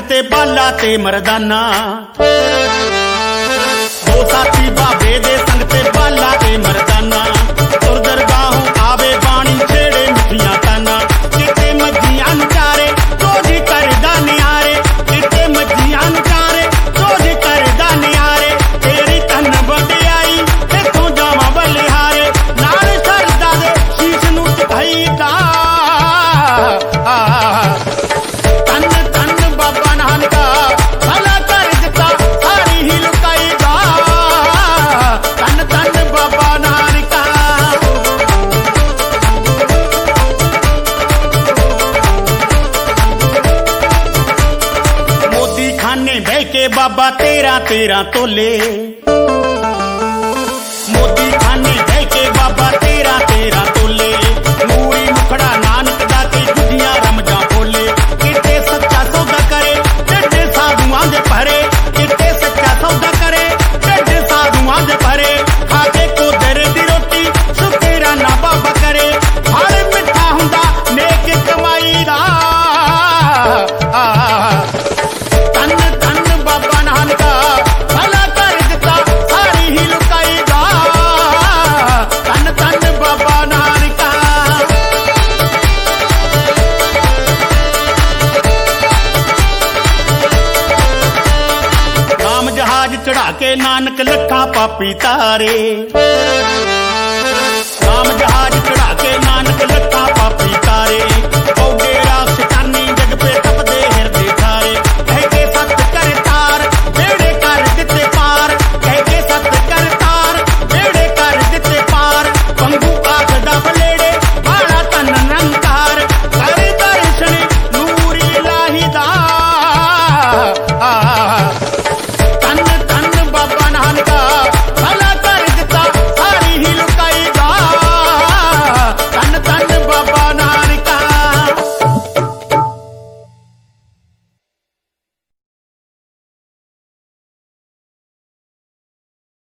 ते बाला ते मरदाना। दो साथी बाबे दे संग ते बाला ते मरदाना। तुर दरगाहों आवे बाणी छेड़े मिठियां ताना। किते मज्जियां नूं चारे रोज करदा नियारे। किते मज्जियां नूं चारे रोज करदा नियारे। तेरी तन वडियाई इथों जावां बलिहारे। नाल सरदा दे शीश नूं चढ़ाईदा। तन तन बाबा नानका भला कर दिता सारी ही लुकाईदा। तन तन बाबा नानका। मोदी खाने बह के बाबा 13-13 तोले। मोदी खाने बह के बाबा 13-13 तोले। मूरी मुखड़ा नानक दा ते गुजियां रमजां बोले। किते सच्चा सौदा करे ढिड साधुआं दे भरे। किते सच्चा सौदा करे ढिड साधुआं दे भरे। खाके कोदर दी रोटी शुकराना बाबा करे। फल मिठा हुंदा नेक कमाई दा। तन तन बाबा नानका भला कर दिता सारी ही लुकाईदा। तन तन बाबा नानका। नाम जहाज चढ़ा के नानक लखा पापी तारे। नाम जहाज चढ़ा के नानक लखा पापी तारे। पौडे रास